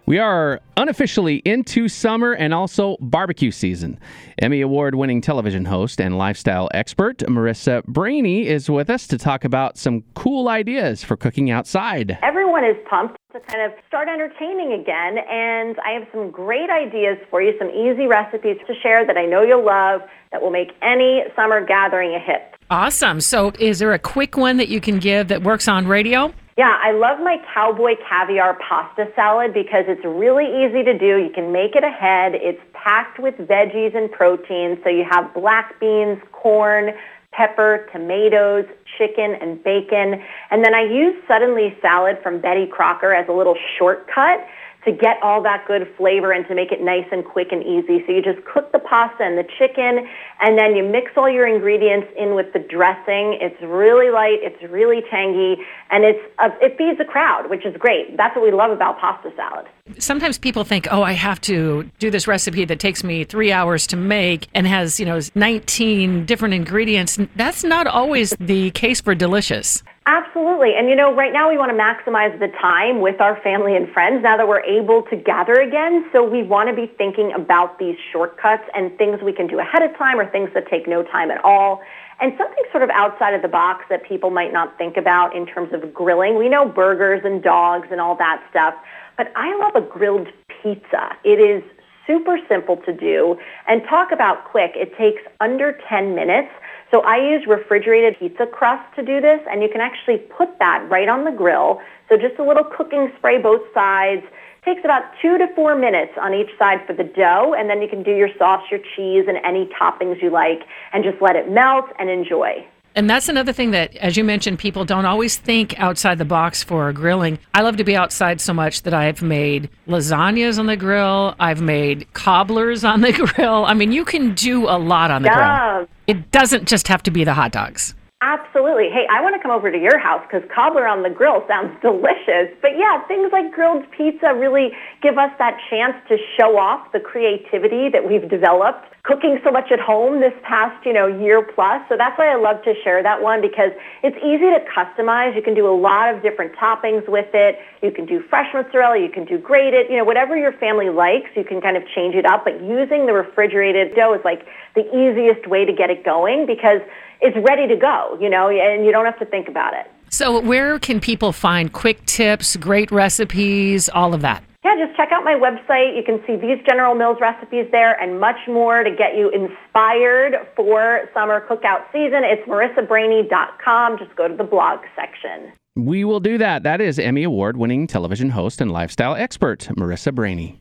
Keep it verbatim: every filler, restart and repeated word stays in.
We are unofficially into summer and also barbecue season. Emmy Award-winning television host and lifestyle expert Marissa Brainy is with us to talk about some cool ideas for cooking outside. Everyone is pumped to kind of start entertaining again, and I have some great ideas for you, some easy recipes to share that I know you'll love that will make any summer gathering a hit. Awesome. So is there a quick one that you can give that works on radio? Yeah, I love my cowboy caviar pasta salad because it's really easy to do. You can make it ahead. It's packed with veggies and protein. So you have black beans, corn, pepper, tomatoes, chicken, and bacon. And then I use Suddenly Salad from Betty Crocker as a little shortcut to get all that good flavor and to make it nice and quick and easy. So you just cook the pasta and the chicken, and then you mix all your ingredients in with the dressing. It's really light, it's really tangy, and it's uh, it feeds a crowd, which is great. That's what we love about pasta salad. Sometimes people think, oh, I have to do this recipe that takes me three hours to make and has, you know, nineteen different ingredients. That's not always the case for delicious. Absolutely. And, you know, right now we want to maximize the time with our family and friends now that we're able to gather again. So we want to be thinking about these shortcuts and things we can do ahead of time or things that take no time at all. And something sort of outside of the box that people might not think about in terms of grilling. We know burgers and dogs and all that stuff, but I love a grilled pizza. It is super simple to do. And talk about quick. It takes under ten minutes. So I use refrigerated pizza crust to do this, and you can actually put that right on the grill. So just a little cooking spray both sides. Takes about two to four minutes on each side for the dough, and then you can do your sauce, your cheese, and any toppings you like, and just let it melt and enjoy. And that's another thing that, as you mentioned, people don't always think outside the box for grilling. I love to be outside so much that I've made lasagnas on the grill. I've made cobblers on the grill. I mean, you can do a lot on the yeah. grill. It doesn't just have to be the hot dogs. Absolutely. Hey, I want to come over to your house because cobbler on the grill sounds delicious. But yeah, things like grilled pizza really give us that chance to show off the creativity that we've developed cooking so much at home this past, you know, year plus. So that's why I love to share that one because it's easy to customize. You can do a lot of different toppings with it. You can do fresh mozzarella. You can do grated. You know, whatever your family likes, you can kind of change it up. But using the refrigerated dough is like the easiest way to get it going because it's ready to go, you know, and you don't have to think about it. So where can people find quick tips, great recipes, all of that? Yeah, just check out my website. You can see these General Mills recipes there and much more to get you inspired for summer cookout season. It's marissa brainy dot com. Just go to the blog section. We will do that. That is Emmy Award-winning television host and lifestyle expert Marissa Brainy.